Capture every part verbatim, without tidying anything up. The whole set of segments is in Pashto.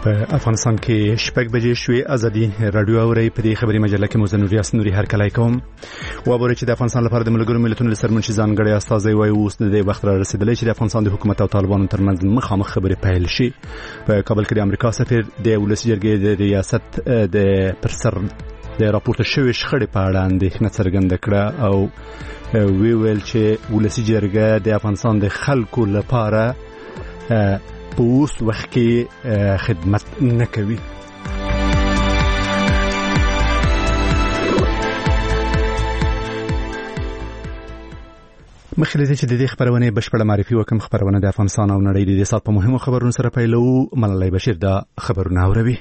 په افغانستان کې شپږ بجې شوې ازادي رادیو اوري په دې خبري مجله کې موزن ریاست نوري هر کله کوم و بوري چې د افغانستان لپاره د ملګرو ملتونو سرمنشي ځانګړي استازي وایي اوس د وخت را رسیدلی چې د افغانستان د حکومت او طالبانو ترمنځ مخامخ خبرې پیل شي. په کابل کې د امریکا سفیر د ولسی جرګې د ریاست د پرسر د راپورته شوی شخړې په اړه اندېښنه څرګنده کړه او وی ویل چې ولسی جرګه د افغانستان د خلکو لپاره په اوس وخت کې خدمت نه کوي. مخکې له دې چې د دې خبرونه بشپړه معرفي وکم خبرونه د افغانستان او نړۍ د دې سات په مهمو خبرونو سره پیلو. ملالۍ بشیر دا خبرونه اوروي.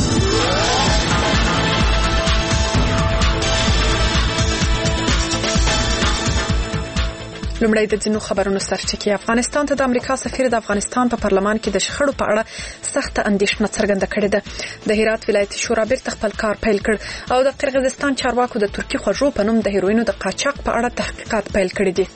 لومړی د ځینو خبرونو سرچینې. افغانستان ته د امریکا سفیر د افغانستان په پارلمان کې د شخړو په اړه سخت اندېښنه څرګنده کړې ده. د هرات ولایتي شورا بیرته خپل کار پیل کړ او د قرغیزستان چارواکو د ترکی خوږو په نوم د هیروینو د قاچاق په اړه تحقیقات پیل کړي دي.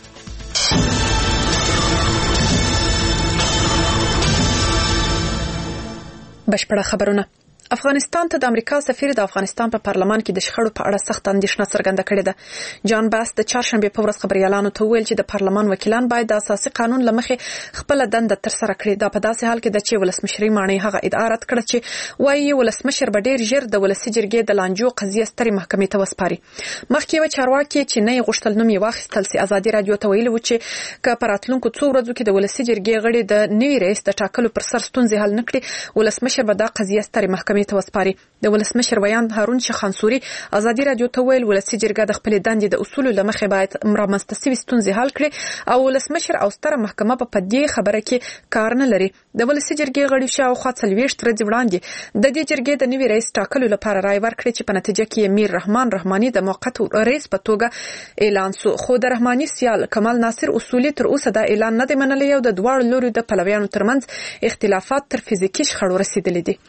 بشپړه خبرونه. افغانستان ته د امریکا سفیر د افغانستان په پارلمان کې د شخړو په اړه سخت اندېښنه څرګنده کړې ده. جان باس د چهارشنبه په ورځ خبريالانو ته ویل چې د پارلمان وکیلان باید د اساسي قانون لمخې خپل دنده تر سره کړي. دا په داسې حال کې د چې ولسمشري مانی هغه ادعا رد کړه چې وایي ولسمشر به ډیر ژر د ولسی جرګې د لانجو قضیه سترې محکمې ته وسپاري. مخکې و چارواکي چې نه غوښتل نوم یې واخیستل سي ازادي رادیو ته ویل و چې که پراتلونکو څو ورځو کې د ولسی جرګې غړي د نوي رئیس د ټاکلو پر سر ستونزې حل نکړي ولسمشر به دا قضیه سترې محکمې ته وسپاري. د ولسمشر ویان هارون شخانسوري ازادي رادیو ته ویل ولسی جرګه د خپل دندې د اصول لمخې باید مرامسته سوي ستونزې حل کړي او ولسمشر او ستره محکمه په دې خبره کې کار نه لري. د ولسی جرګې غړي شاوخوا څلوېښت ورځې وړاندې د دې جرګې د نوي رئیس ټاکلو لپاره رای ورکړي چې په نتیجه کې میر رحمان رحماني د موقت رئیس په توګه اعلان سو. خو د رحماني سیال کمال ناصر اصولي تر اوسه دا اعلان نه دی منلی او د دواړو لوري د پلویانو ترمنځ اختلافات تر فزیکي شخړو رسیدلي دي.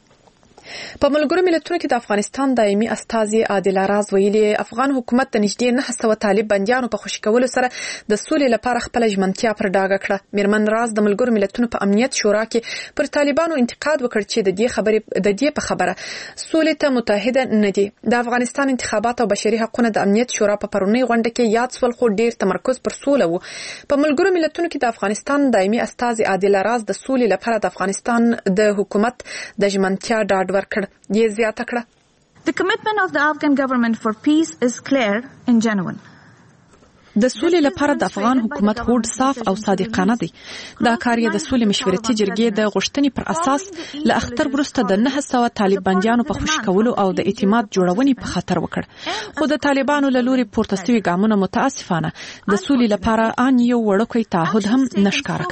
په ملګرو ملتونو کې د افغانستان دایمي استازي عادل راز ویلي افغان حکومت د نږدې نه سوه طالب بنديانو په خوشي کولو سره د سولې لپاره خپل ژمنتیا پر ډاګه کړه. میرمن راز د ملګرو ملتونو په امنیت شورا کې پر طالبانو انتقاد وکړ چې د دې خبرې د دې په خبره سولې ته متحده نه دي. د افغانستان انتخابات او بشري حقوقو د امنیت شورا په پرونی غونډه کې یاد سول خو ډیر تمرکز پر سوله وو. په ملګرو ملتونو کې د افغانستان دایمي استازي عادل راز د سولې لپاره د افغانستان د حکومت د ژمنتیا ډاډ ورکړ. یې زیاته کړه. The commitment of the Afghan government for peace is clear and genuine. د سولې لپاره د افغان حکومت هوډ صاف او صادقانه دی. دا کار یې د سولې مشورتي جرګې د غوښتنې پر اساس له اختر وروسته د نه سوه طالب بنديانو په خوشي کولو او د اعتماد جوړونې په خطر وکړ. خو د طالبانو له لوري پورته شوي ګامونه متاسفانه د سولې لپاره ان یو وړوکی تعهد هم نشکاره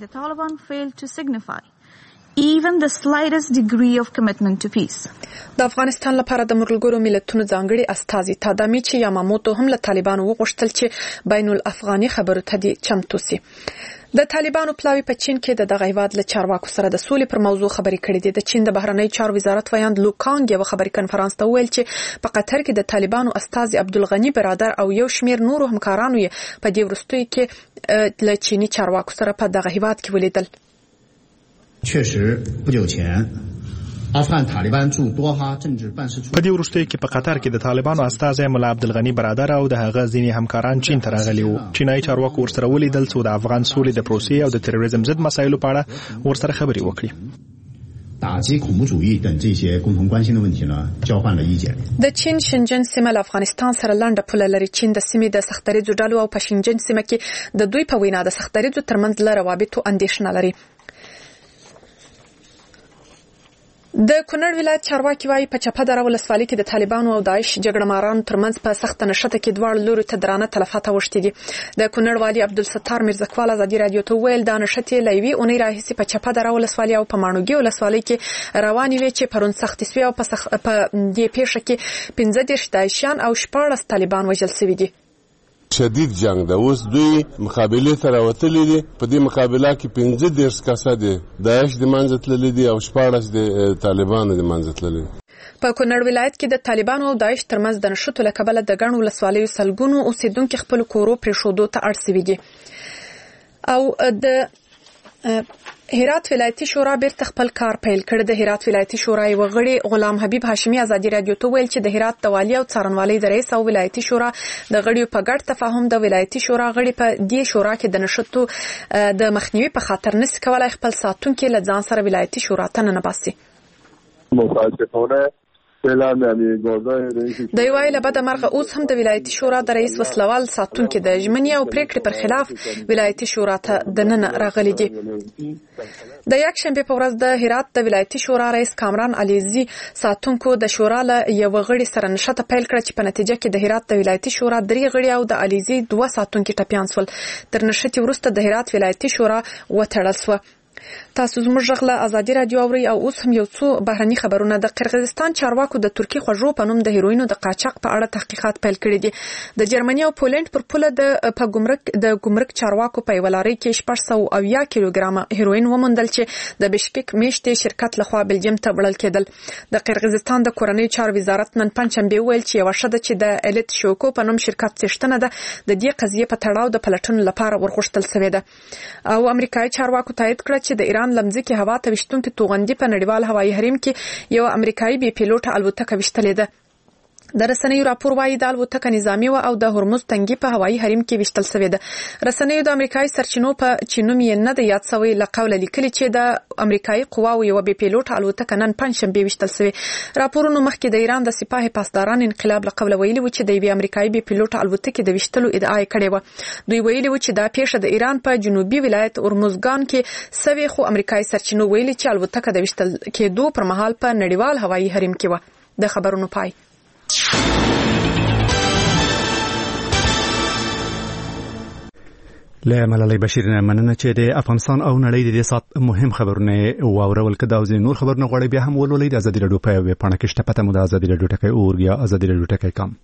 کوي. Even the slightest degree of commitment to peace. د افغانستان لپاره د ملګرو ملتونو ځانګړي استازي تادامیچی یاماموتو هم له طالبانو وغوښتل چې بین الافغاني خبرو ته دي چمتو سي. د طالبانو پلاوی په چین کې د دغه هیواد له چارواکو سره د سولې پر موضوع خبرې کړې دي. د چین د بهرنی چارو وزارت ویاند لوکانګ یو خبري کنفرانس ته ویل چې په قطر کې د طالبانو استازي عبدالغنی برادر او یو شمیر نورو همکارانو یې په دې وروستیو کې له چینی چارواکو سره په دغه هیواد کې ولیدل. 确实不久前افغان طالبان驻多哈政治办事处 په دې وروستیو کې په قطر کې د طالبانو استازي مولا عبدالغنی برادر او د هغه ځینې همکاران چین ته راغلي وو. چینایي چارواکو ورسره ولیدل څو د افغان سولې د پروسې او د تروریزم ضد مسایلو په اړه ورسره خبرې وکړي. 打击恐怖主义等这些共同关心的问题呢交换了意见. د چین شنجن سیمه له افغانستان سره لنډه پوله لري. چین د سیمې د سختریزو ډلو او په شنجن سیمه کې د دوی په وینا د سختریزو ترمنځ له روابطو اندېښنه لري. د کونړ ولایت چارواکي وايي په چپه دره ولسوالۍ کې د طالبانو او داعش جګړه مارانو ترمنځ په سخت نښته کې دواړو لورو ته درانه تلفات اوښتي دي. د کونړ والي عبدالستار میرزکوال ازادي رادیو ته ویل دا نښتې له یوې اونۍ راهیسې په چپه دره ولسوالۍ او په ماڼوګي ولسوالۍ کې روانې وې چې پرون سختې سوې او په سخ... دې پیښه کې پنځه دېرش داعشیان او شپاړس طالبان وژل سوي دي. شدید جنگ ده. اوس دوی مقابله ته راوتلي دي. په دې مقابله کې پنځه دېرش کسه دي داعش د منځه تللي دي او شپاړس د طالبانو د منځه تللي. په کونړ ولایت کې د طالبانو او داعش ترمنځ د نښتو له کبله د ګڼو ولسوالیو سلګونو اوسېدونکي خپل کورو پرېښودو ته اړ سوي دي. او د هرات ولایتي شورا بیرته خپل کار پیل کړ. د هرات ولایتي شورا یو غړي غلام حبیب هاشمي ازادي رادیو ته ویل چې د هرات د والي او څارنوالۍ د رئیس او ولایتي شورا د غړیو په ګډ تفاهم د ولایتي شورا غړي په دې شورا کې د نشټو د مخنیوي په خاطر نس کولای خپل ساتونکو له ځان سره ولایتي شورا ته نه باسي. متاسفانه د یو ویله بعد مرغه اوس هم د ولایتي شورا د رئیس وسلوال ساتونکو د ژمنې او پریکړې پر خلاف ولایتي شورا ته د نن راغلي دي. د یک شنبه په ورځ د هرات د ولایتي شورا رئیس کامران علیزي ساتونکو د شورا له یو غړي سره نشته پیل کړ چې په نتیجه کې د هرات د ولایتي شورا درې غړي او د علیزي دوه ساتونکو ټپيان سول. تر نشته وروسته د هرات ولایتي شورا وتړل شو. تاسو زموږ غږ ازادي رادیو اوري او اوس هم یو څو بهرني خبرونه. د قرغیزستان چارواکو د ترکی خوږو په نوم د هیروینو د قاچاق په اړه تحقیقات پیل کړي دي. د جرمني او پولند پر پوله د په ګمرک د ګمرک چارواکو په ولاري کې شپږ سوه او یا کیلوګرام هیروین ومندل چې د بشکک میشتې شرکت لخوا بلجیم ته وړل کېدل. د قرغیزستان د کورنۍ چارو وزارت نن پنځشنبه ویل چې یو شته چې د الیت شوکو په نوم شرکت څښتنه ده د دې قضیه په تړاو د پلټنو لپاره ورغښتل شوې ده. او امریکایي چارواکو تایید کړ چې د ایران لمځکي هوا ته وشتونکو توغندي په نړیوال هوایي حریم کې یو امریکایي بي پیلوټ الوتکه وشتلې ده. د رسنیو راپور وايي د الوتکه نظامی و او د هرمز تنګي په هوایي حریم کې وشتل شوې ده. رسنیو د امریکایي سرچینو په چینوم یې نه د یاد شوی لقول لیکلي چې د امریکایي قواو یو بي پیلوټ الوتکه نن پنځشنبه وشتل شوې. راپورونو مخکې د ایران د سپاه پاسداران انقلاب لقول ویلي و چې د یو امریکایي بي پیلوټ الوتکه د وشتلو ادعا کړې و. دوی ویلي و چې دا پیښه د ایران په جنوبي ولایت هرمزګان کې سوي، خو امریکایي سرچینو ویلي چې الوتکه د وشتل کېدو پر مهال په نړیوال هوایي حریم کې و. د خبرونو پای. له ملالۍ بشیر نه مننه چې د افغانستان او نړۍ د دې سات مهم خبرونه واورول کده او نور خبرونه غوړي بیا هم ولولې د ازادي رادیو په ویب پاڼه کې شته. پته مو د ازادي رادیو ټکی اور یا ازادي رادیو ټکی کام.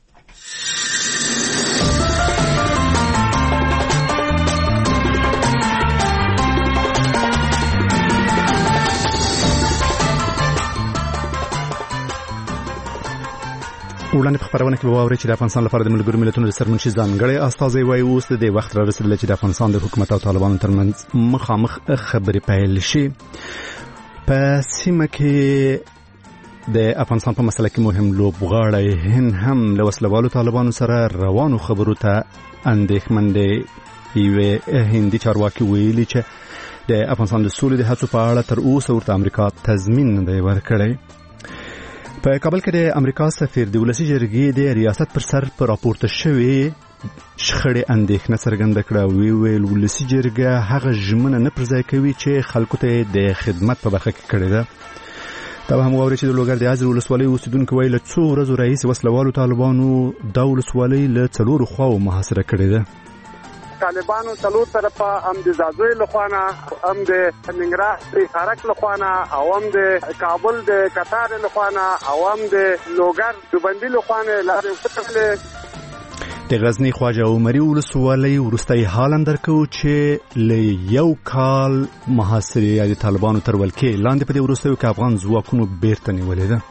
وړاندې په خبرونه کې به واورئ چې د افغانستان لپاره د ملګرو ملتونو د سرمنشي ځانګړی استازی وایي اوس د وخت را رسیدلی چې د افغانستان د حکومت او طالبانو ترمنځ مخامخ خبرې پیل شي. په سیمه کې د افغانستان په مسله کې مهم لوبغاړی هند هم له وسلوالو طالبانو سره روانو خبرو ته اندېښمن دی. یوې هندي چارواکي ویلي چې د افغانستان د سولې د هڅو په اړه تر اوسه ورته امریکا تضمین نه دی ورکړی. په کابل کې د امریکا سفیر د ولسی جرګې د ریاست پر سر پر راپورته شوی شخړې اندېښنه څرګنده کړه. وی ویل ولسی جرګه هغه ژمنه نه پرځای کوي چې خلکو ته د خدمت په برخه کې کړې ده. دا هم واوري چې د لوګر د ازر ولسوالۍ اوسیدونکو ویل څو ورځې رئیس وسلوالو طالبانو د ولسوالۍ له څلورو خواو محاصره کړې ده. طالبانو څلور طرفه هم د زازوی لخوانه، هم د ننګرهار د خارک لخوانه، او هم د کابل د قطار لخوانه، او هم د لوګر د بندي لخوانه لارې وټړلې. د غزنی خواجه عمري ولسوالۍ وروستۍ حال هم درکو چې له یو کال محاصرې د طالبانو تر ولکې لاندې په دې وروستیو کې افغان ځواکونو بیرته نیولې ده.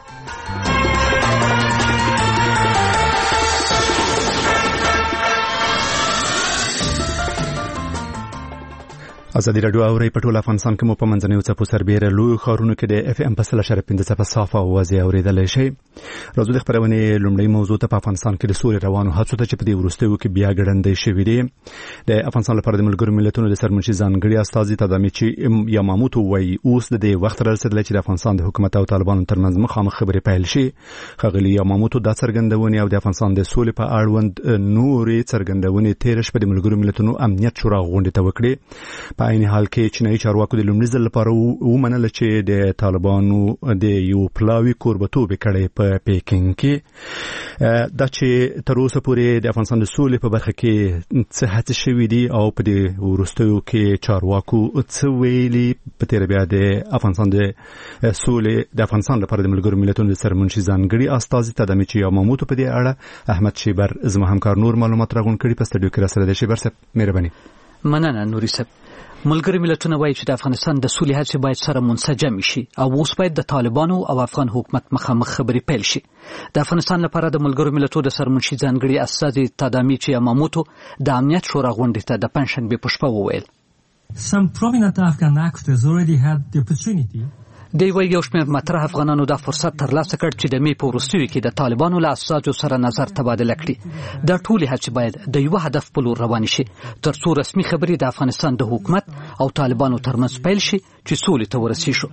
ازادي رادیو اوري په ټول افغانستان کې مو په منځنیو څپو سربېره لوی ښارونو کې د اف ام په سل اشاریه پنځه څپه صافه اوازې اورېدلی شئ. راځو د خپرونې لومړۍ موضوع ته په افغانستان کې د سولې روانو هڅو ته چې په دې وروستیو کې بیا ګړندۍ شوي دي. د افغانستان لپاره د ملګرو ملتونو د سرمنشي ځانګړي استازي تدامیچي یاماموتو وایي اوس د دې وخت را رسېدلی چې د افغانستان د حکومت او طالبانو ترمنځ مخامخ خبرې پیل شي. ښاغلي یاماموتو دا څرګندونې او د افغانستان د سولې په اړوند نورې څرګندونې تېره شپه د ملګرو ملتونو امنیت شورا غونډې ته وکړې. په عین حال کې چینایي چارواکو د لومړي ځل لپاره ومنل چې د طالبانو د یو پلاوي کوربتوب کړي په پیکینګ کې. دا چې تر اوسه پورې د افغانستان د سولې په برخه کې څه هڅې شوې دي او په دې وروستیو کې چارواکو څه ویلي. په تېره بیا د افغانستان د سولې د افغانستان لپاره د ملګرو ملتونو د سرمنشي ځانګړي استازي تدامیچي یاماموتو په دې اړه احمد شیبر زما همکار نور معلومات راغونډ کړي. په سټډیو کې را سره د شیبر صاحب مهرباني. مننه نوري صاحب. ملګري ملتونه وایي چې د افغانستان د سولې هڅې باید سره منسجم شي او اوس باید د طالبانو او افغان حکومت مخامخ خبرې پیل شي. د افغانستان لپاره د ملګرو ملتونو د سرمنشي ځانګړي استازي تدامیچي یاماموتو د امنیت شورا غونډې ته د پنځشنبې په شپه وویل Some prominent Afghan actors already had the opportunity. د یو شمېر مطرح افغانانو دا فرصت ترلاسه کړ چې د می په وروستیو کې د طالبانو له اساسو سره نظر تبادله کړي. دا ټولې هڅې باید د یو هدف په لور روانې شي تر څو رسمي خبرې د افغانستان د حکومت او طالبانو ترمنځ پیل شي چې سولې ته ورسیږو.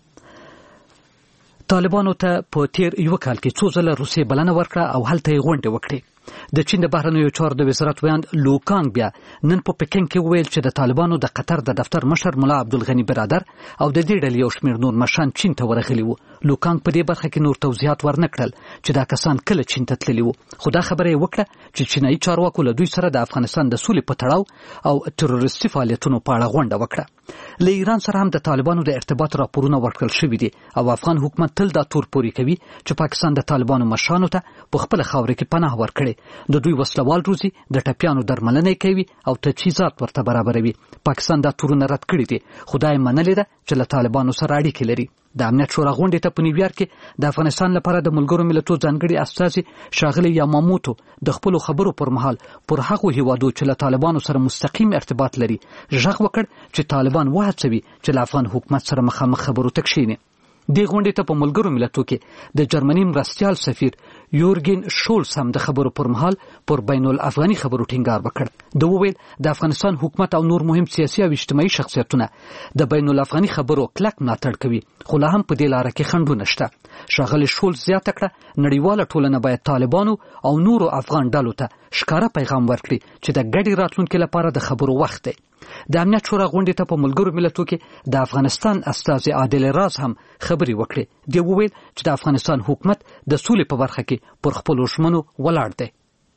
طالبانو ته په تیر یو کال کې څو ځله روسیې بلنه ورکړه او هلته یې غونډې وکړې. د چین د بهرنیو چارو د وزارت ویاند لوکانګ بیا نن په پکین کې ویل چې د طالبانو د قطر د دفتر مشر مولا عبدالغنی برادر او د دې ډلې یو شمېر نور مشران چین ته ورغلي وو. لوکانګ په دې برخه کې نور توضیحات ورنکړل چې دا کسان کله چین ته تللي وو، خو دا خبره یې وکړه چې چینایي چارواکو له دوی سره د افغانستان د سولې په تړاو او تروریستي فعالیتونو په اړه غونډه وکړه. له ایران سره هم د طالبانو د ارتباط راپورونه ورکړل شوي دي او افغان حکومت تل دا تور پورې کوي چې پاکستان د طالبانو مشرانو ته په خپله خاوره کې پناه ورکړي، د دوی وسلوال روزي، د ټپیانو درملنه کوي او تجهیزات ورته برابروي. پاکستان دا تورونه رد کړي دي، خو دا یې منلې ده چې له طالبانو سره اړیکې لري. د امنیت شورا غونډې ته په نیویارک کې د افغانستان لپاره د ملګرو ملتونو ځانګړي استازي ښاغلي یاماموتو د خپلو خبرو پر مهال پر هغو هیوادو چې له طالبانو سره مستقیم ارتباط لري غږ وکړ چې طالبان وهڅوي چې له افغان حکومت سره مخامخ خبرو ته کښیني. دې غونډې ته په ملګرو ملتونو کې د جرمني مرستیال سفیر یورګن شولز هم د خبرو پر مهال پر بین الافغاني خبرو ټینګار وکړ. د وویل د افغانستان حکومت او نور مهم سیاسي او اجتماعي شخصیتونه د بین الافغاني خبرو کلک ملاتړ کوي، خو لا هم په دې لاره کې خنډونه شته. ښاغلي شولز زیاته کړه نړیواله ټولنه باید طالبانو او نورو افغان ډلو ته ښکاره پیغام ورکړي چې د ګډې راتلونکي لپاره د خبرو وخت دی. د امنیت شورا غونډې ته په ملګرو ملتونو کې د افغانستان استازي عادل راز هم خبرې وکړې. دی وویل چې د افغانستان حکومت د سولې په برخه کې پر خپلو ژمنو ولاړ دی.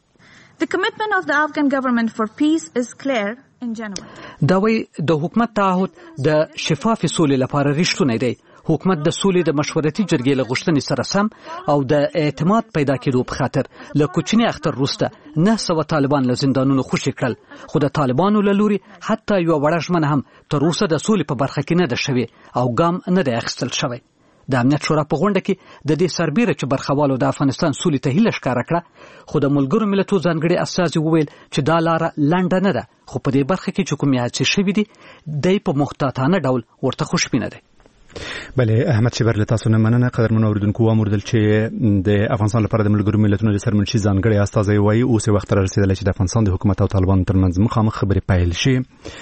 The commitment of the Afghan government for peace is clear in general. دا وایي د حکومت تعهد د شفاف سولې لپاره رښتونی دی. حکومت د سولې د مشورتي جرګې له غوښتنې سره سم او د اعتماد پیدا کېدو په خاطر له کوچني اختر وروسته نه سوه طالبان له زندانونو خوشي کړل، خو د طالبانو له لوري حتی یوه وړه ژمنه هم تر اوسه د سولې په برخه کې نه ده شوې او ګام نه دی اخیستل شوی. د امنیت شورا په غونډه کې د دې سربیره چې برخوالو د افغانستان سولې ته هیله ښکاره کړه، خو د ملګرو ملتونو ځانګړي استازي وویل چې دا لاره لنډه نه ده، خو په دې برخه کې چې کومې هڅې شوي دي دی په محتاطانه ډول ورته خوشبینه دی. بله احمد شبر له تاسو نه مننه. قدرمن اوریدونکو وموردل چې د افغانستان لپاره د ملګرو ملتونو د سرمنشي ځانګړي استازی وایي اوس وخت را رسیدلی چې د افغانستان د حکومت او طالبانو ترمنځ مخامخ خبرې پیل شي.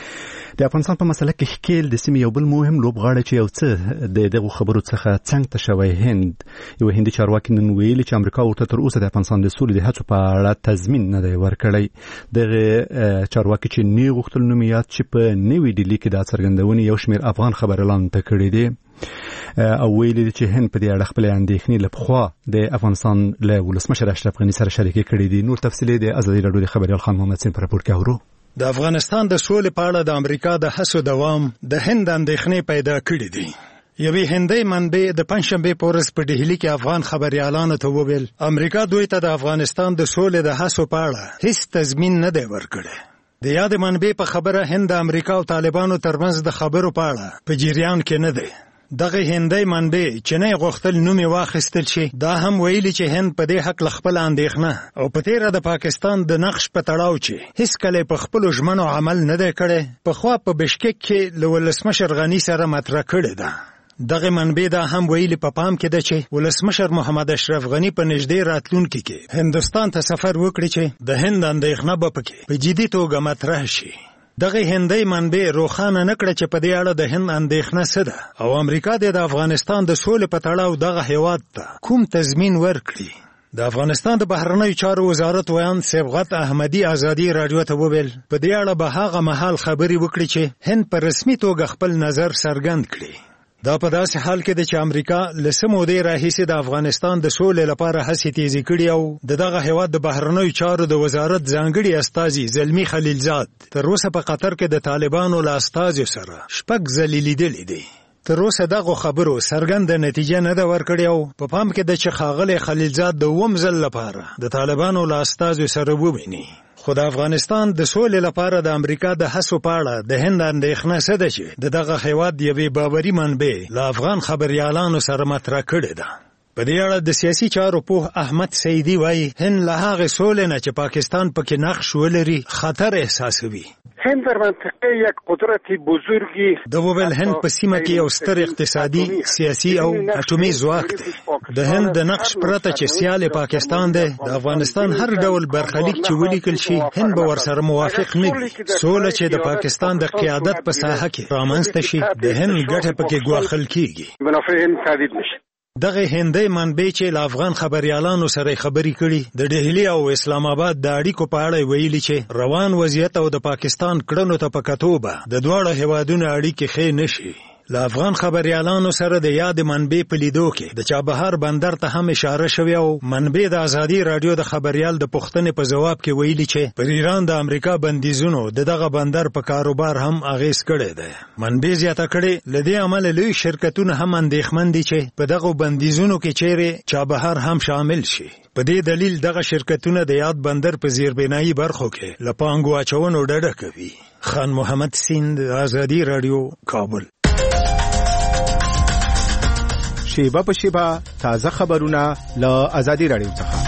د افغانستان په مسله کې ښکیل د سیمې یو بل مهم لوبغاړی چې یو څه د دغو خبرو څخه څنګ ته شوی هند یو هندي چارواکي نن ویلي چې امریکا ورته تر اوسه د افغانستان د سولې د هڅو په اړه تضمین نه دی ورکړی. دغه چارواکي چې نه غوښتل نوم یاد چې په نوې ډیلي کې دا څرګندونې یو شمېر افغان خبريالانو ته کړي دي او ویلي چې هند په دې اړه خپل اندېښنې له پخوا د افغانستان له ولسمشر اشرف غني سره شریکې کړي دي. نور تفصیلي د ازادي راډیو د خبريال خان محمد سین پر راپور کې اورو. د افغانستان د سولې په اړه د امریکا د هڅو دوام د هند اندېښنې پیدا کړې دي. یوې هندۍ منبع د پنځشنبې په ورځ په ډهلي کې افغان خبريالانو ته وویل امریکا دوی ته د افغانستان د سولې د هڅو په اړه هیڅ تضمین نه دی ورکړی. د یاد منبع په خبره هند د امریکا او طالبانو ترمنځ د خبرو په اړه په جریان کې نه دی. دغه هندۍ منبع چې نه غوښتل نوم یې واخیستل شي دا هم ویلي چې هند په دې حق له خپل اندېښنه او په تیره د پاکستان د نقش په تړاو چې هیڅ کله په خپلو ژمنو عمل نه دی کړی پخوا په بشکک کې له ولسمشر غني سره مطرح کړې ده. دغه منبع دا هم ویلي په پام کې ده چې ولسمشر محمد اشرف غني په نږدې راتلونکي کې هندوستان ته سفر وکړي چې د هند اندېښنه به پکې په جدي توګه مطرح شي. دغه هندۍ منبع روښانه نه کړه چې په دې اړه د هند اندېښنه څه ده او امریکا د افغانستان د سولې په تړاو دغه هیواد ته کوم تضمین ورکړي. د افغانستان د بهرنیو چارو وزارت ویان صبغت احمدي ازادي راډیو ته وویل په دې اړه به هغه مهال خبرې وکړي چې هند په رسمي توګه خپل نظر څرګند کړي. دا په داسې حال کې ده چې امریکا له څه مودې راهیسې د افغانستان د سولې لپاره هڅې تیزې کړي او د دغه هیواد د بهرنیو چارو د وزارت ځانګړي استازي زلمي خلیلزاد تر اوسه په قطر کې د طالبانو له استازو سره شپږ ځلې لیدلي دي. تر اوسه دغه خبرو څرګنده نتیجه نه ده ورکړې او په پام کې ده چې ښاغلی خلیلزاد د اووم ځل لپاره د طالبانو له استازو سره وویني. خو د افغانستان د سولې لپاره د امریکا د هڅو په اړه د هند اندېښنه څه ده چې د دغه هیواد یوې باوري منبع له افغان خبريالانو سره مطرح کړې ده. په دې اړه د سیاسي چارو پوه احمد سیدی وایي هند له هغه سولې نه چې پاکستان پکې نقش ولري خطر احساسوي. هند در منطقه یک قدرت بزرگی د وویل هند په سیمه کې یو ستر اقتصادي، سیاسي او اټومي ځواک دی. د هند د نقش پرته چې سیال پاکستان دی، د افغانستان هر ډول برخلیک چې ولیکل شي هند به ورسره موافق نه وي. سوله چې د پاکستان د قیادت په ساحه کې رامنځته شي د هند ګټه پکې ګواښل کیږي. منافع هند تهدید نشي. دغه هندۍ منبع چې له افغان خبريالانو سره خبرې کړي د ډهلی او اسلام آباد د اړیکو په اړه ویلي چې روان وضعیت او د پاکستان کړنو ته په کتو به د دواړو هیوادونو اړیکې ښې نشي. له افغان خبريالانو سره د یاد منبع په لیدو کې د چابهار بندر ته هم اشاره شوې او منبع د ازادي رادیو د خبريال د پوښتنې په جواب کې ویلي چې پر ایران د امریکا بندیزونو د دغه بندر په کاروبار هم اغیز کړی دی. منبع زیاته کړي لدې عمل لوی شرکتونه هم اندېښمن دي چې په دغه بندیزونو کې چیرې چابهار هم شامل شي. په دې دلیل دغه شرکتونه د یاد بندر په زیربنایي برخو کې له پانګو اچونو ډډه کوي. خان محمد سیند، ازادي رادیو، کابل. شیبه په شیبه تازه خبرونه له ازادي رادیو څخه.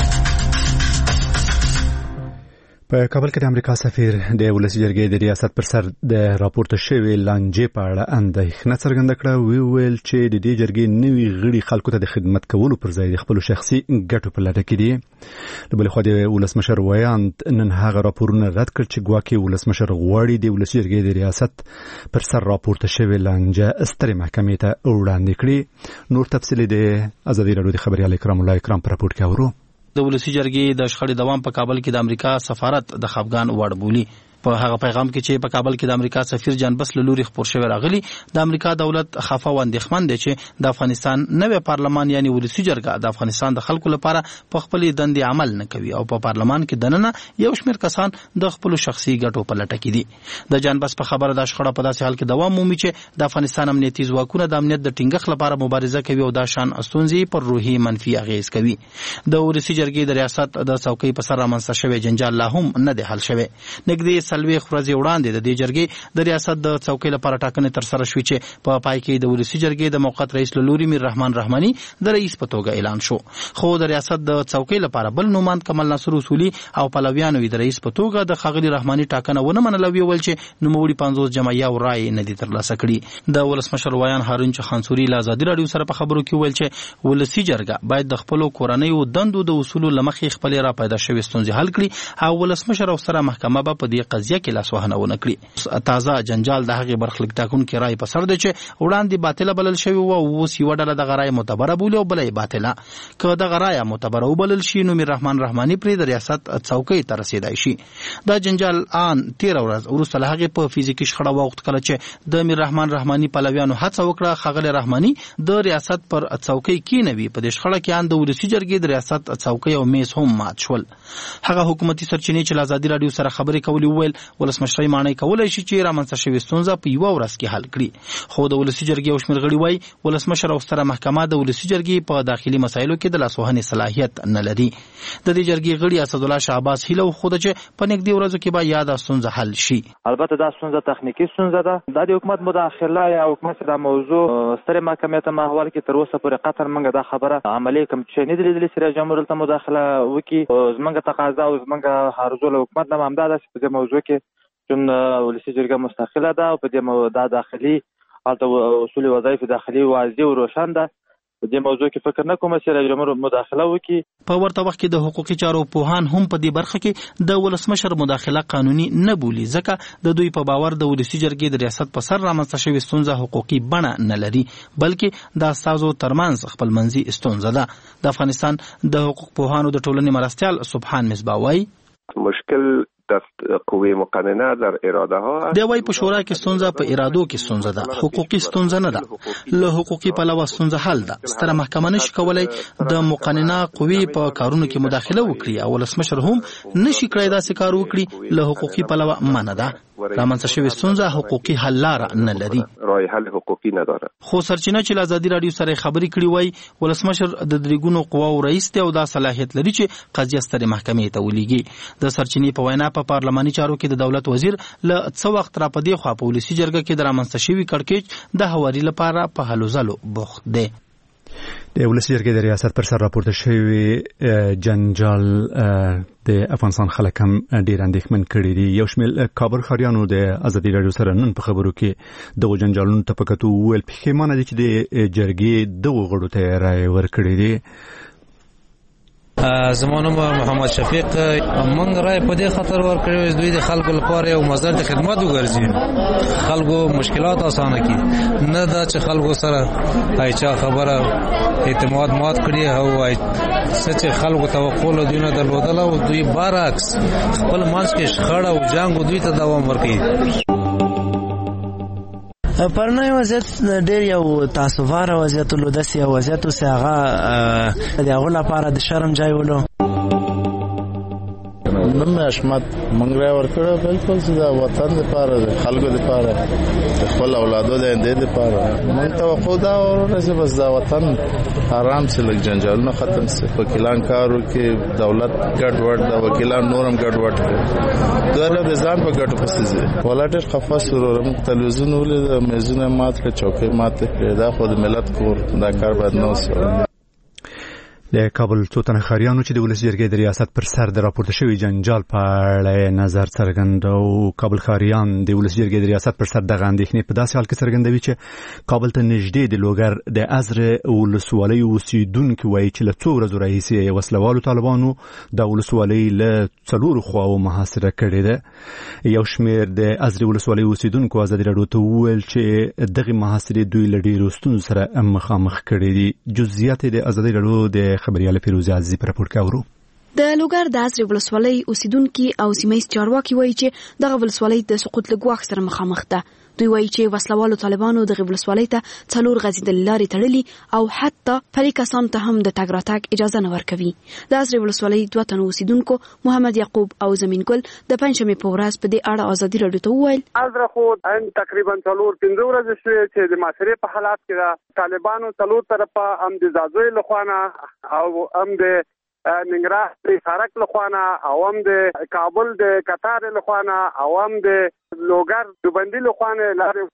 په کابل کې د امریکا سفیر د ولسی جرګې د ریاست پر سر د راپورته شوی لانجې په اړه اندېښنه څرګنده کړه. وی ویل چې د دې جرګې نوي غړي خلکو ته د خدمت کولو پر ځای د خپل شخصي ګټو په لټه کې دي. د بل خو د ولسمشر ویاند نن هغه راپورونه رد کړ چې ګواکې ولسمشر غواړي د ولسی جرګې د ریاست پر سر راپورته شوی لانجه سترې محکمې ته وړاندې کړي. نور تفصیل د ازادي رادیو د خبريال اکرام الله اکرام پر راپور کې اورو. د ولسی جرګې د شخړې دوام په کابل کې د امریکا سفارت د خفګان وړ بولی. په هغه پیغام کې چې په کابل کې د امریکا سفیر جان بس له لوري خبر شوی راغلی د امریکا دولت خفه و اندېښمن دی چې د افغانستان نوې پارلمان یعنی ولسی جرګه د افغانستان د خلکو لپاره په خپل دندې عمل نه کوي او په پارلمان کې دننه یو شمېر کسان د خپل شخصي ګټو په لټه کې دي. د جان بس په خبره د شخړه په داسې حال کې دوام مومي چې د افغانستان امنیتي ځواکونه د امنیت د ټینګښت لپاره مبارزه کوي او دا شان استونزي پر روحي منفي اغیز کوي. د ولسی جرګې د ریاست د څوکۍ په سر رامنځته شوی جنجال لا هم نه دی حل شوی. نږدې سلوي خورځي وړاندې د دې جرګې د ریاست د څوکۍ لپاره ټاکنې تر سره شوې چې په پای کې د ولسی جرګې د موقت رئیس لوري میر رحمان رحماني د رئیس په توګه اعلان شو. خو د ریاست د څوکۍ لپاره بل نوماند کمال ناصر اصولي او پلویانو د رئیس په توګه د خغلی رحماني ټاکنه ونه منله ویل چې نوموړي پنځوس جمعیه او رائے نه دي ترلاسه کړي. د ولسمشر ویان هارون چخانسوري له ازادي رادیو سره په خبرو کې ویل چې ولسی جرګه باید د خپل کورنیو دندو د اصولو لمخې خپل را پیدا شوی ستونزې حل کړي او ولسمشر او سره محکمه به په دې قضیه کې لاس وهنه ونه کړي. تازه جنجال د هغې برخلیک ټاکونکي رائے په سر دی چې وړاندې باطله بلل شوی و او اوس یوه ډله دغه رایه معتبره بولي او بله یې باطله. که دغه رایه معتبره وبلل شي نو میر رحمان رحماني پرې د ریاست څوکۍ ته رسېدای شي. دا جنجال آن تېره ورځ وروسته له هغې په فزیکي شخړه واوښت کله چې د میر رحمان رحماني پلویانو هڅه وکړه ښاغلی رحماني د ریاست پر څوکۍ کېنوي. په دې شخړه کې ان د ولسي جرګې د ریاست څوکۍ او میز هم مات شول. هغه حکومتي سرچینې چې له ازادي رادیو سره خبرې کولې وویل ولسمشر ماڼۍ کولای شي چې رامنځته شوې ستونزه په یوه ورځ کې حل کړي. خو د ولسي جرګې یو شمېر غړي وایي ولسمشر او ستره محکمه د ولسي جرګې په داخلي مسایلو کې د لاسوهنې صلاحیت نه لري. د دې جرګې غړي اسدالله شهباز هیله وښوده چې په نږدې ورځو کې به یاده ستونزه حل شي. البته دا ستونزه تخنیکي ستونزه ده. دا د حکومت مداخله یا حکومت د موضوع سترې محکمې ته محول کې تر اوسه پورې قطر موږ دا خبره عملي کوم چې نه دي لیدلې چې رئیس جمهور ته مداخله وکړي. زموږ تقاضا او زموږ عرضونه حکومت نه همدا ده چې په دې موضوع کې چون ولسی جرګه مستقله ده او په دې دا داخلي البته اصول وظایف داخلي واضح او روشن ده. په دې موضوع کې فکر نه کوم چې رئیس جمهور مداخله وکړي. په ورته وخت کې د حقوقي چارو پوهان هم په دې برخه کې د ولسمشر مداخله قانوني نه بولي ځکه د دوی په باور د ولسی جرګې د ریاست په سر رامنځته شوې ستونزه حقوقي بڼه نه لري بلکې د استازو ترمنځ خپلمنځي ستونزه ده. د افغانستان د حقوق پوهانو د ټولنې مرستیال سبحان مصباح وایي مشکل دست قوه مقننه در اراده ها دی وای په شورا کې ستونزه په ارادو کې ستونزه ده حقوقي ستونزه نه ده. له حقوقي پلوه ستونزه حل ده. ستره محکمه نشي کولای د مقننه قوی په کارونو کې مداخله وکړي او ولسمشر هم نشي کړای داسې کار وکړي. له حقوقي پلوه منه ده. رامنځته شوې ستونزه حقوقي حل لاره نه لري. راه حل حقوقي نه داره. خو سرچینه چې له ازادي رادیو سره خبرې کړې وای ولسمشر د درېګونو قواو رئیس دی او دا صلاحیت لري چې قضیه سترې محکمې ته ولیږي. د سرچینې په وینا په پارلماني چارو کې د دولت وزیر له څه وخت را پدې خوا په ولسی جرګه کې د رامنځته شوي کړکېچ د هواري لپاره په هلو ځلو بوخت دی. د ولسی جرګې د ریاست پر سر راپورته شوی جنجال د افغانستان خلک هم ډیر اندېښمن کړي دي. یو شمېر کابل ښاریانو د ازادي راډیو سره نن په خبرو کې دغه جنجالونو ته په کتو وویل پښیمانه دي چې د جرګې دغو غړو ته رایې ورکړې دي. زمونږ محمد شفیق موږ رای په دې خاطر ورکړو دوی د خلکو لپاره یو مزل د خدمت وګرځي، خلکو مشکلات اسانه کړي، نه دا چې خلکو سره هیڅ خبره اعتماد مات کړي او سچ خلکو توقع له دوی نه درلودل او دوی برعکس خپل منځ کې شخړه او جنگ دوی ته دوام ورکړي. پرنای وضعیت ډیر یو تاسووار وضعیت ولودي او وضعیت اوس هغه د هغه لپاره د شرم ځای ولو نن اشمت منګرا ورکړه بالکل د وطن لپاره د خلکو لپاره د خپل اولادو د اندې لپاره مونږ توقع دا ورته بس د وطن آرام سره لږ جنجالونه ختم شي. وکیلان کارو کې دولت ګډ وډ د وکیلان نورم ګډ وډ کړي دا له ځان په ګډ پسې ولټر خفاس ورم تلویزیون ولې مزونه مات کړ چوکۍ مات کړ دا خو د ملت کور دا کار باید نو وسو. د کابل څو تنه ښاریانو چې د ولسی جرګې د ریاست پر سر د راپورته شوی جنجال په اړه نظر څرګند او کابل ښاریان د ولسی جرګې د ریاست پر سر دغه اندېښنې په داسې حال کې څرګندوي چې کابل ته نږدې د لوګر د ازر ولسوالۍ اوسیدونکو وایي چې له څو ورځو راهیسې وسلوالو طالبانو د ولسوالۍ له څلورو خواو محاصره کړې ده. یو شمېر د ازر ولسوالۍ اوسیدونکو ازادي راډیو ته وویل چې دغه محاصرې دوی له ډېرو ستونزو سره مخامخ کړي دي. جزئیات د ازادي راډیو د خبريال فیروز عزیزی پر راپور کاورو. د لوګر د ازر ولسوالۍ اوسیدونکو او سیمایي چارواکي وایي چې دغه ولسوالۍ د سقوط له ګواښ سره مخامخ ده. دوی وایي چې وسلوالو طالبانو دغه ولسوالۍ ته څلور غځېدلې لارې تړلي او حتی پلي کسانو ته هم د تګ راتګ اجازه نه ورکوي. د ازر ولسوالۍ دوه تنو اوسیدونکو محمد یعقوب او زمین ګل د پنځمې په ورځ په دې اړه ازادي راډیو ته وویل ازر خو ان تقریبا څلور پنځه ورځې شوې چې د معاشرې په حالات کې طالبانو څلور طرفه هم د زازوی لخوانه او هم د ننګرهار د سارک لخوانه او هم د کابل د قطار لخوانه او هم د لوګر دوبندي لخوانه لارې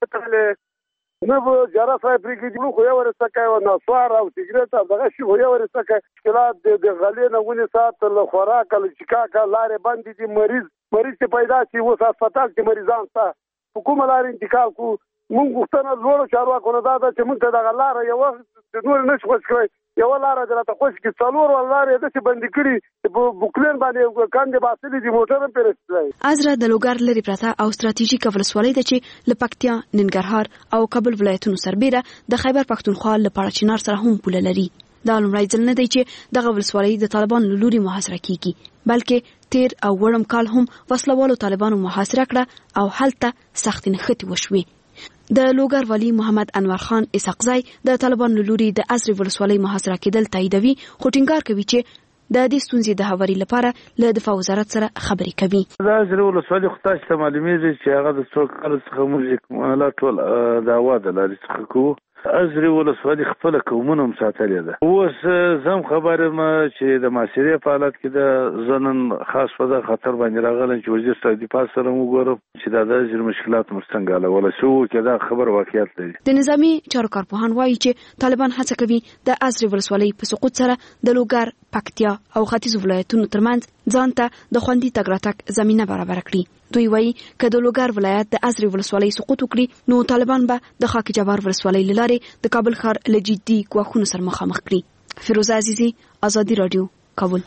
وتړلې. نو به جره صاحب پرېږدي خو یو ورسکه او نسوار او سیګریټ او دغه شی خو یو ورسکه مشکلات د غلې نه ونې سات له خوراک له چکاکا لارې باندې دي مریض مریض ته پیدا شي اوس هسپتال کې مریضان ته حکومت لارې انتقال کو مونږ غوښتنه لوړو چارواکو نه دا ده چې مونږ ته دغه لاره یو د نور نشي خوښ کړی یو لاره درته خوښ کی څلور لارې د څه بندي کړي په بوکلین باندې کاندې باسلې دي موټر هم پیرستای. ازره د لوګر لري پرته او ستراتیژیک ولسوالۍ ده چې له پکتیا ننګرهار او کابل ولایتونو سربېره د خیبر پښتونخوا له پاړچینار سره هم پوله لري. دا لومړی ځل نه دی چې دغه ولسوالۍ د طالبانو له لوري محاصره کیږي، بلکې تیر او وړم کال هم وسلوالو طالبانو محاصره کړه او هلته سختې نښتې وشوې. د لوګر والی محمد انور خان اسحاقزی د طالبانو لوري د ازر ولسوالۍ محاصره کېدل تاییدوي، خو ټینګار کوي چې د دې ستونزې د هواري لپاره له دفاع وزارت سره خبرې کوي. د ازر ولسوالۍ خو تاسو ته معلومیږي چې هغه د څو کال څخه موږ لا ټول دعوا د لارې څخه کوو. ازر ولسوالۍ خپل قومونه هم ساتلې ده. اوس زم خبره ما چې د معاشرې په حالت کې د زنن خاص په خطر باندې راغلی چې وزیر صاحب دفاع سره وګورم چې دا د ازر مشکلات مرستنګاله ولا شو کې دا خبر واقعیت دی. د نظامی چارو کارپوهان وایي چې طالبان هڅه کوي د ازر ولسوالۍ په سقوط سره د لوګر، پکتیا او ختیځ ولایتونو ترمنځ ځان ته د خوندي تګ راتګ زمینه برابر کړي. دوی وایي که د لوګر ولایت د ازر ولسوالۍ سقوط وکړي نو طالبان به د خاک جبار ولسوالۍ له لارې د کابل ښار له جدي ګواښونو سره مخامخ کړي. فیروز عزیزی، ازادي راډیو، کابل.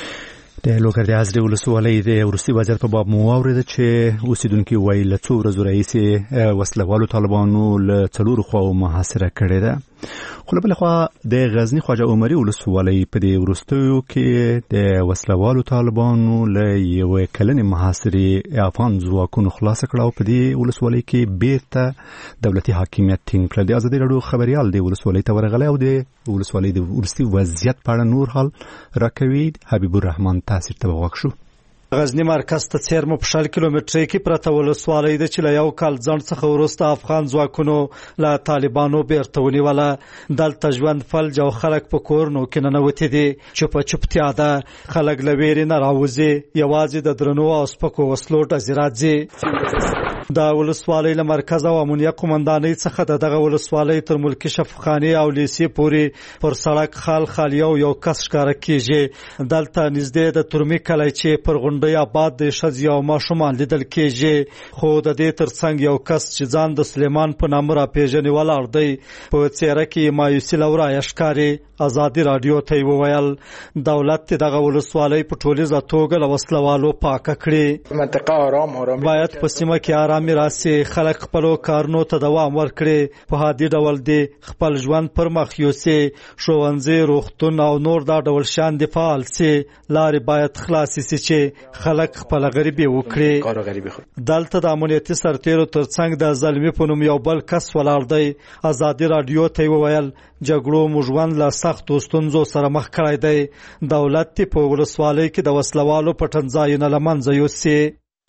د لوګر د ازر ولسوالۍ د وروستي وضعیت په باب مو واورېده چې اوسیدونکو وایي له څو ورځو راهیسې وسلوالو طالبانو له څلورو خواو محاصره کړې ده. خو له بلې خوا د غزني خواجه عمري ولسوالۍ په دې وروستیو کې د وسلوالو طالبانو له یوې کلنې محاصرې افغان ځواکونو خلاصه کړه او په دې ولسوالۍ کې بیرته دولتي حاکمیت ټینګ کړ. د ازادي راډیو خبریال د ولسوالۍ ته ورغلی او د ولسوالۍ د وروستي وضعیت په اړه نور حال راکوي. حبیب الرحمن تاثیر ته وغوښ شو. غزنی مرکز ته څیرمه په شل کیلومترۍ کې پرته ولسوالۍ ده چې له یو کال ځنډ څخه وروسته افغان ځواکونو له طالبانو بیرته ونیوله. دلته ژوند فلج او خلک په کورونو کې ننوتي دي. چوپه چوپتیا ده، خلک له ویرې نه راوځي، یوازې د درنو او سپکو وسلو ډزې راځي. د ولسوالۍ له مرکز او امنیه قومندانۍ څخه د دغه ولسوالۍ تر ملکی شفخانه او لیسې پورې پر سړک خال خالیو یو کس ښکار کیږي. دلته نږدې د ترمی کلی چې پر غونډۍ آباد د ښځې او ماشومان لیدل کیږي، خو د دې ترڅنګ یو کس چې ځان د سلیمان په نامه راپېژني ولاړ دی. په څېره کې مایوسي لورایه ښکاري. ازادي راډیو ته وویل دولت دغه ولسوالۍ په ټولیزه توګه له وسلوالو پاکه کړي. منطقه آرام آرام باید په سیمه کې آرامي راسي، خلک خپل کارونو ته دوام ورکړي، په هادي ډول دي خپل ژوند پر مخ یوسي، ښوونځي، روغتون او نور دا ډول شان دي فعال سي، لارې باید خلاصې سي چې خلک خپل غریبي وکړي. دلته د امنیتي سرتیرو ترڅنګ د زلمي په نوم یو بل کس ولاړ دی. ازادي راډیو ته وویل جګړو موږ ژوند له سختو ستونزو سره مخ کړی دی. دولت په ولسوالۍ کې د وسلوالو پټنځایونه له منځه یوسي.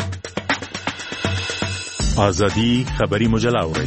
ازادي خبري مجله اوري.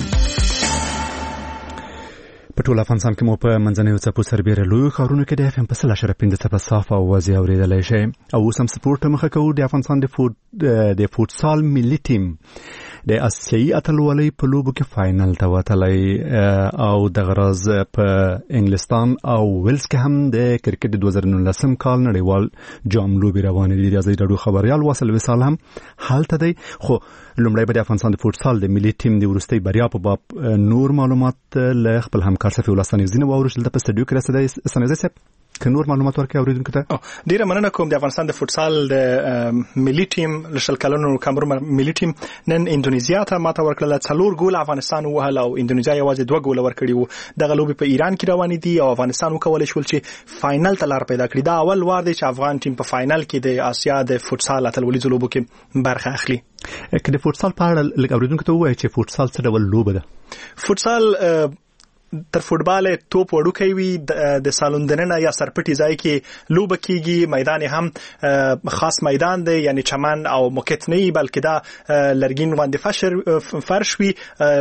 په ټول افغانستان کې مو په منځنیو څپو سربېره لوی ښارونو کې د اف ام په سل اشاره پنځه څپه صاف او واضح اورېدلی شئ. او اوس هم سپورټ ته مخه کوو. د افغانستان د فوټ د فوټسال ملي ټیم د اسیایي اتلولۍ په لوبو کې فاینل ته وتلی او د غرض په انګلستان او ویلز کې هم د کرکټ د دوه زره نولسم کال نړیوال جام لوبې روانې دي. د ازادي راډیو خبریال واصل وصال هم هلته دی. خو لومړی به د افغانستان د فوټسال د ملي ټیم د وروستۍ بریا په باب نور معلومات له خپل همکار صفي الله ستانکزي نه واورو چې دلته په سټډیو کې رسېدی. ستانکزي صاحب که نور معلومات ورکړي اوریدونکو ته. ډیره مننه کوم. د افغانستان د فوټسال د ملي ټیم له شل کلونو کامرون ملي ټیم نن اندونیزیا ته ماته ورکړله. څلور ګول افغانستان ووهل او اندونیزیا یوازې دوه ګول ورکړي وو. دغه لوبې په ایران کې روانې دي او افغانستان وکولی شول چې فاینل ته لار پیدا کړي. دا اول وار دی چې افغان ټیم په فاینل کې د آسیا د فوټسال اتلولیزو لوبو کې برخه اخلي. که د فوټسال په اړه لږ اوریدونکو ته ووایي چې فوټسال څه ډول لوبه ده؟ فوټسال تر فوټبال توپ وړوکی وي، د سالون دننه یا سرپټي ځای کې لوبه کیږي. میدان هم خاص میدان دی، یعنی چمن او موکت نه بلکې دا لرګین غوندې فشر فرش وي.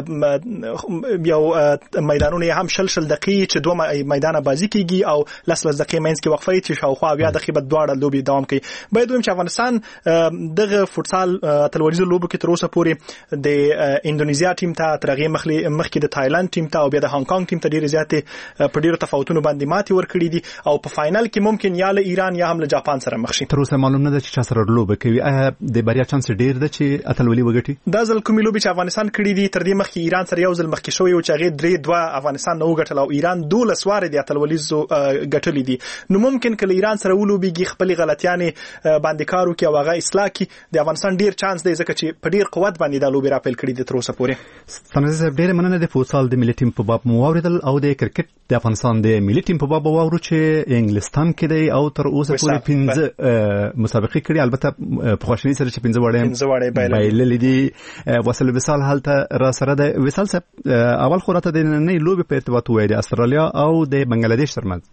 یو میدانونه هم شل شل دقیقې چې دوه میدانه بازی کیږي او لس لس دقیقې منځ کې وقفه چې شاوخوا اویا دقیقې به دواړه لوبې دوام کوي. باید ووایم چې افغانستان دغه فوټسال اتلولیزو لوبو کې تر اوسه پورې د اندونیزیا ټیم ته تر هغې مخکې د تایلند ټیم ته او بیا د هانګ کانګ ټیم ته ډیره زیاتې په ډیرو تفاوتونو باندې ماتې ورکړي دي او په فاینل کې ممکن یا له ایران یا هم له جاپان سره مخ شي. تر اوسه معلوم نه ده چې چا سره لوبه کوي. د بریا چانس ډیر ده چې اتلولي وګټي. دا ځل کومې لوبې چې افغانستان کړي دي تر دې مخکې ایران سره یو ځل مخکې شوی او چې هغې درې دوه افغانستان نه وګټل او ایران دولس وارې د اتلولیزو ګټلي دي. نو ممکن که له ایران سره ولوبېږي خپلې غلطیانې باندې کار وکړي او هغه اصلاح کړي. د افغانستان ډیر چانس دی ځکه چې په ډیر قوت باندې دا لوبې راپیل کړي دي تر اوسه پورې. ستانکزي صاحب ډیره مننه. د فوټسال د ملي ټیم په باب مو واورېدل او د کرکټ د افغانستان د ملي ټیم په باب واورو چې انګلستان کې دی او تر اوسه پورې پنځه مسابقې کړي. البته په خوشحالۍ سره چې پنځه وړې بایللې دي. واصل وصال هلته را سره ده. وصال صاحب اول خو راته د نننۍ لوبې په ارتباط ووایي د استرالیا او د بنګلادیش ترمنځ.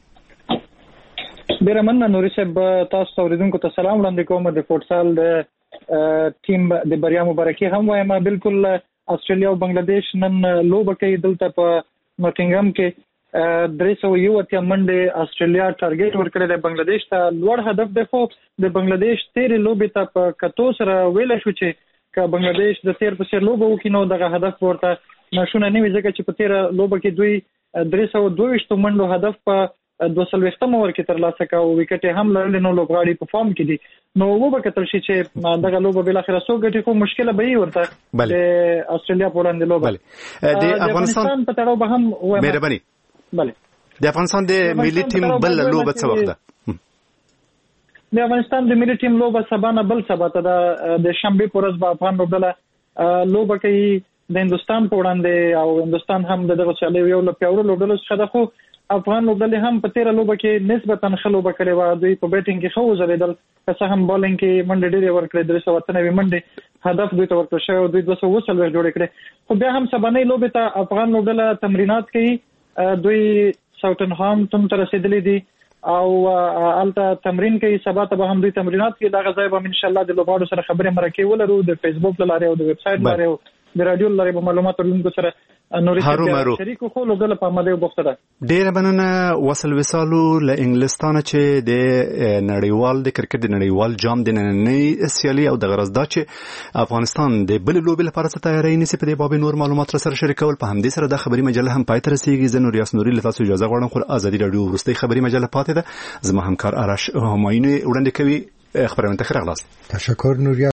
ډیره مننه نوري صاحب. تاسو ته اوریدونکو ته سلام وړاندې کوم. د فوټسال د ټیم د بریا مبارکي هم وایم. بالکل استرالیا او بنگلاديش نن لوبه کوي دلته په نوټینګهم کې درې سوه یو اتیا منډې استرالیا ټارګټ ورکړی دی. بنگلاديش ته لوړ هدف دی خو د بنگلاديش تیرې لوبې ته په کتو سره ویلی شو چې که بنگلاديش د تیر په څېر لوبه وکړي نو دغه هدف ورته ناشونه نه وي ځکه چې په تیره لوبه کې دوی درې سوه دوه ویشتو منډو هدف په دوه څلوېښتم اوور کې ترلاسه کړه او ویکټ یې هم لرلې. نو لوبغاړي په فارم کې دي نو وبکتل شي چې دغه لوبه بالاخره څو ګټي خو مشکله به وي ورته د استرالیا په وړاندې لوبه. د افغانستان په تړاو به هم وایم مهرباني. بله د افغانستان د ملي ټیم بل لوبه څه وخت ده؟ د افغانستان د ملي ټیم لوبه سبا نه بل سبا ته د شنبې په ورځ به افغان لوبډله لوبه کوي د هندوستان په وړاندې او هندوستان هم دغه سیالیو یو له پیاوړو لوبډلو څخه ده. خو افغان لوبډلې هم په تیره لوبه کې نسبتا ښه لوبه کړې وه. دوی په بیټینګ کې ښه وځلېدل، که څه هم بالینګ کې منډې ډېرې ورکړې، درې سوه اته نوي منډې هدف دوی ته ورکړل شوی او دوی دوه سوه اووه څلوېښت جوړې کړې. خو بیا هم سبانۍ لوبې ته افغان لوبډله تمرینات کوي. دوی ساوټنهامپټن ته رسېدلي دي او هلته تمرین کوي. سبا ته به هم دوی تمرینات کوي. دغه ځای به هم انشاءالله د لوبغاړو سره خبرې مرکې ولرو د فیسبوک له لارې او د ویب سایټ لارې او د رادیو لپاره معلومات ورلونکو سره نورې شریکو خو لوګل په ماده وبخته ډېر مننه وصل وسالو له انګلستان چې د نړیوال د کرکټ د نړیوال جام د نننۍ سیالي او د غرض دا چې افغانستان د بل لوبې لپاره څه تیاری نیسي په دې باب نور معلومات سره شریکول په همدې سره د خبري مجله هم پای ته رسیدي زه نور یاس نوري له تاسو اجازه غواړم خو ازادي رادیو ورستي خبري مجله پاتې ده زما همکار آرش همایني وړاندې کوي خبرونه ته راغلاست تشکر نور